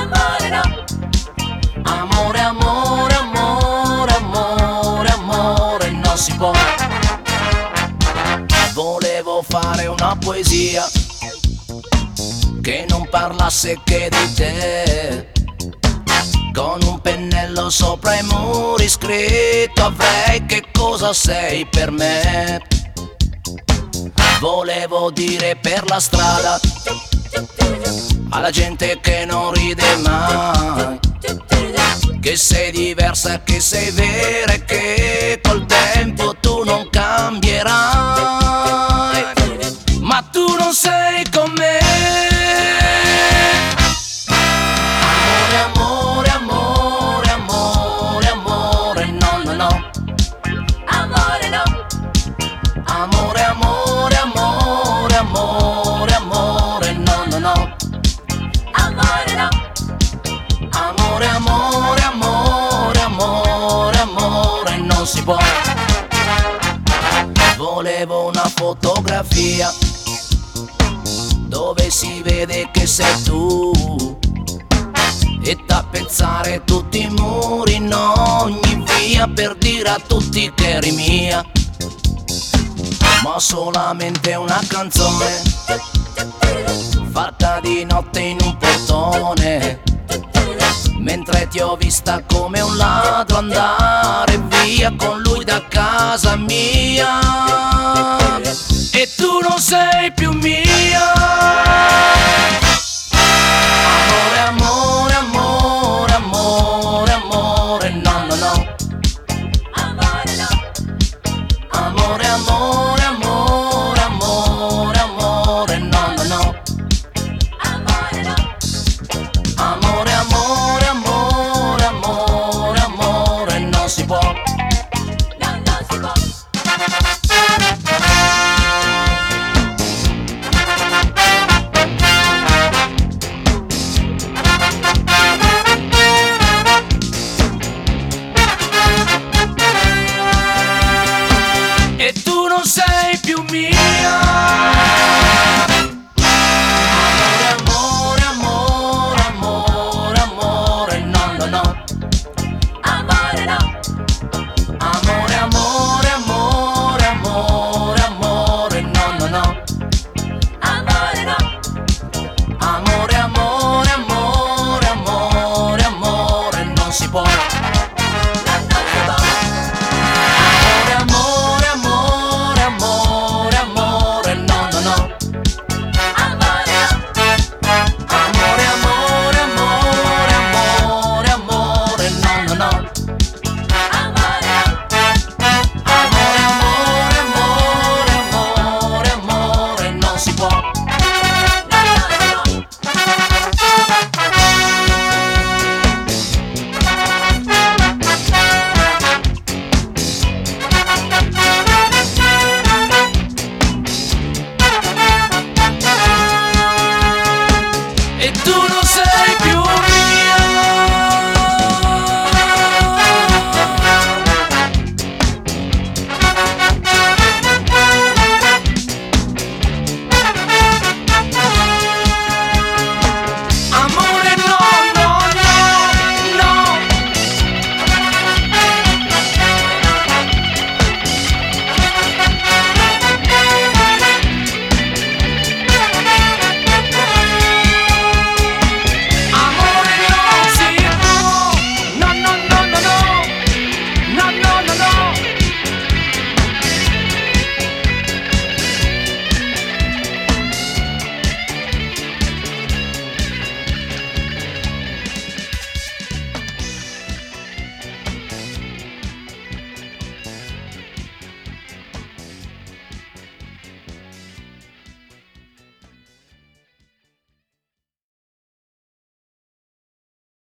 amore no. Amore, amore, amore, amore, amore, non si può. Volevo fare una poesia che non parlasse che di te, con un pennello sopra i muri scritto avrei che cosa sei per me. Volevo dire per la strada alla gente che non ride mai che sei diversa, che sei vera e che col tempo tu non cambierai. Ma tu non sei con me. Amore, amore, amore, amore, amore, no, no, no. Amore no. Amore, amore, amore, amore, amore, no, no, no. Amore no. Amore, amore, amore, amore, amore, non si può. Volevo una fotografia dove si vede che sei tu e tappezzare tutti i muri in ogni via per dire a tutti che eri mia. Ma solamente una canzone fatta di notte in un portone, mentre ti ho vista come un ladro andare via con lui da casa mia. E tu non sei più mia.